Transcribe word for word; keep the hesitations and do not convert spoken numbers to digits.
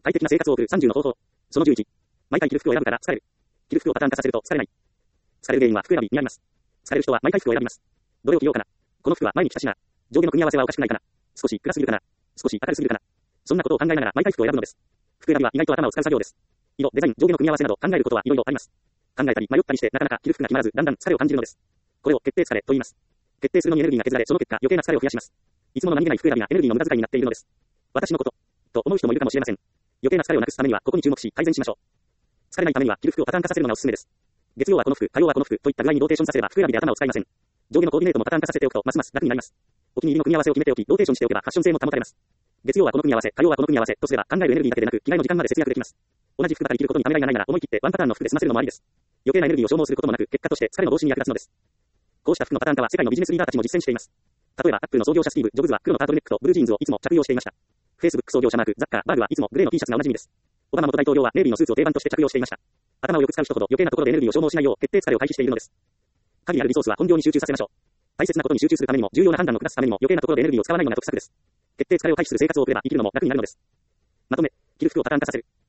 快適な生活を送るさんじゅうの方法。そのじゅういち。毎回着る服を選ぶから疲れる。着る服をパターン化させると疲れない。疲れる原因は服選びにあります。疲れる人は毎回服を選びます。どれを着ようかな。この服は毎日着たしな。上下の組み合わせはおかしくないかな。少し暗すぎるかな。少し明るすぎるかな。そんなことを考えながら毎回服を選ぶのです。服選びは意外と頭を使う作業です。色、デザイン、上下の組み合わせなど考えることはいろいろあります。考えたり迷ったりしてなかなか着る服が決まらずだんだん疲れを感じるのです。これを決定疲れと言います。決定するのにエネルギーが削られ、その結果余計な疲れを増やします。いつもの何気ない服選びがエネルギーの無駄遣いになっているのです。私のこと、と思う人もいるかもしれません。余計な疲れをなくすためにはここに注目し改善しましょう。疲れないためには着る服をパターン化させるのがおすすめです。月曜はこの服、火曜はこの服といった具合にローテーションさせれば服選びで頭を使いません。上下のコーディネートもパターン化させておくとますます楽になります。お気に入りの組み合わせを決めておき、ローテーションしておけばファッション性も保たれます。月曜はこの組み合わせ、火曜はこの組み合わせとすれば考えるエネルギーだけでなく着替えの時間まで節約できます。同じ服ばかり着ることにためらいがないなら思い切ってワンパターンの服で済ませるのもありです。余計なエネルギーを消耗することもなく結果として疲れの防止に役立つのです。こうした服のパターン化は世界のビジネスリーダーたちも実践しています。例えばアップルの創業者スティーブ・ジョブズは黒のタートルネックとブルージーンズをいつも着用していました。Facebook 創業者マーク・ザッカーバーグはいつもグレーの T シャツがおなじみです。オバマ元大統領はネイビーのスーツを定番として着用していました。頭をよく使う人ほど余計なところでエネルギーを消耗しないよう決定疲れを回避しているのです。限りあるリソースは本業に集中させましょう。大切なことに集中するためにも重要な判断を下すためにも余計なところでエネルギーを使わないのが得策です。決定疲れを回避する生活を送れば生きるのも楽になるのです。まとめ、着る服をパターン化させる。